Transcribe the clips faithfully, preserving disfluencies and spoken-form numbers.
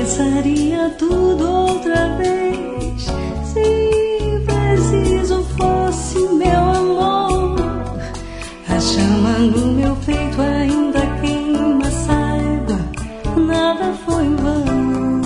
Começaria tudo outra vez, se preciso fosse, meu amor. A chama no meu peito ainda queima, saiba, nada foi em vão.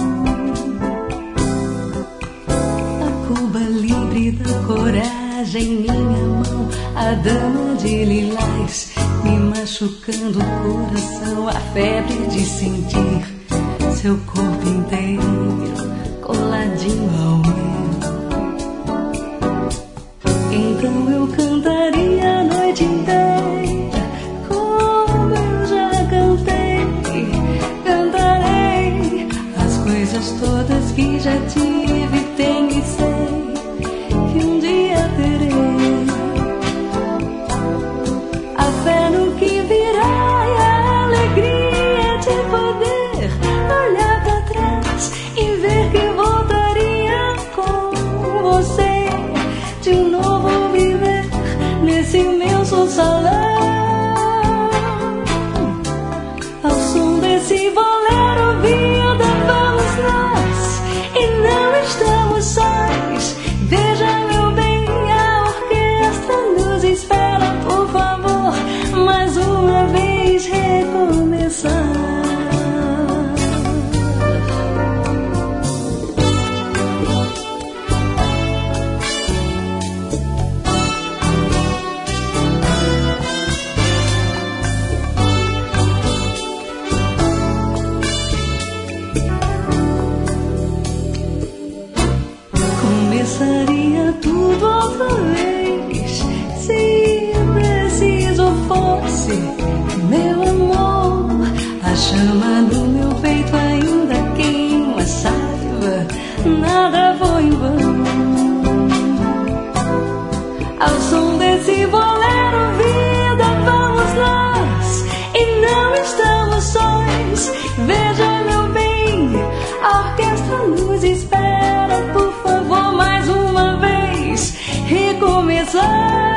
A Cuba livre da coragem em minha mão, a dama de lilás me machucando o coração, a febre de sentir seu corpo inteiro coladinho ao meu. Então eu cantaria a noite inteira, como eu já cantei. Cantarei as coisas todas que já tive, tenho e sei que um dia terei. A fé no que virá e a alegria de poder olhar pra trás e ver que voltaria com você, de novo viver nesse imenso salão, ao som desse bolero, vida, vamos nós e não estamos sós. Veja, meu bem, a orquestra nos espera, por favor, mais uma vez recomeçar. Começaria tudo outra vez, se preciso fosse, meu amor. A chama no meu peito ainda queima, saiba, nada foi em vão. Ao som desse bolero, vida, vamos nós e não estamos sós. Veja, meu bem, a orquestra nos espera, por favor, mais uma vez recomeçar.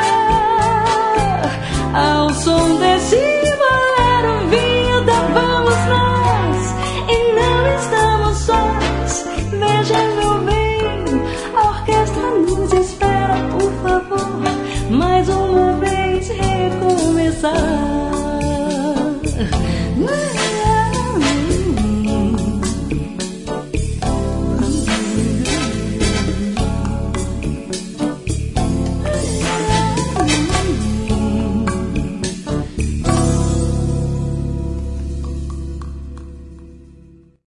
Ao som desse bolero, vida, vamos nós e não estamos sós. Veja, meu bem, a orquestra nos espera, por favor, mais uma vez recomeçar.